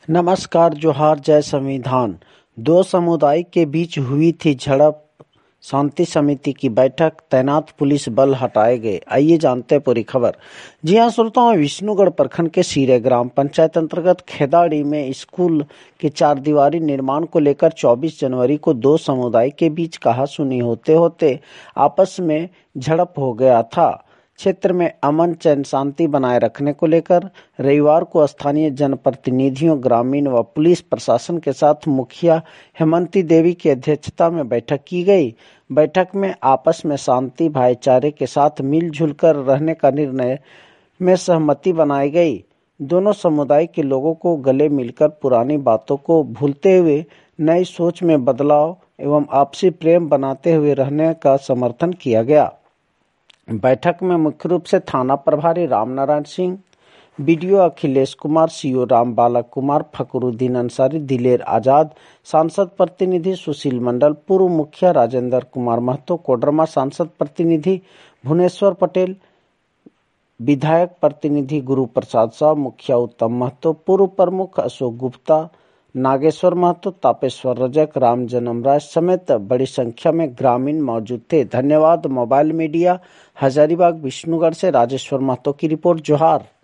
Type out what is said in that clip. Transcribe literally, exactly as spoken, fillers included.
नमस्कार, जोहार, जय संविधान। दो समुदाय के बीच हुई थी झड़प, शांति समिति की बैठक, तैनात पुलिस बल हटाए गए। आइए जानते हैं पूरी खबर। जी हां श्रोताओं, विष्णुगढ़ प्रखंड के सीरे ग्राम पंचायत अंतर्गत खेदाड़ी में स्कूल के चार दीवारी निर्माण को लेकर चौबीस जनवरी को दो समुदाय के बीच कहासुनी होते होते आपस में झड़प हो गया था। क्षेत्र में अमन चैन शांति बनाए रखने को लेकर रविवार को स्थानीय जनप्रतिनिधियों, ग्रामीण व पुलिस प्रशासन के साथ मुखिया हेमंती देवी की अध्यक्षता में बैठक की गई। बैठक में आपस में शांति, भाईचारे के साथ मिलजुल कर रहने का निर्णय में सहमति बनाई गई। दोनों समुदाय के लोगों को गले मिलकर पुरानी बातों को भूलते हुए नई सोच में बदलाव एवं आपसी प्रेम बनाते हुए रहने का समर्थन किया गया। बैठक में मुख्य रूप से थाना प्रभारी रामनारायण सिंह, बीडीओ अखिलेश कुमार, सीओ राम बालक कुमार, फकरुद्दीन अंसारी, दिलेर आजाद, सांसद प्रतिनिधि सुशील मंडल, पूर्व मुखिया राजेंद्र कुमार महतो, कोडरमा सांसद प्रतिनिधि भुवनेश्वर पटेल, विधायक प्रतिनिधि गुरु प्रसाद साहु, मुखिया उत्तम महतो, पूर्व प्रमुख अशोक गुप्ता, नागेश्वर महतो, तापेश्वर रजक, राम जन्म राय समेत बड़ी संख्या में ग्रामीण मौजूद थे। धन्यवाद। मोबाइल मीडिया, हजारीबाग, विष्णुगढ़ से राजेश्वर महतो की रिपोर्ट। जोहार।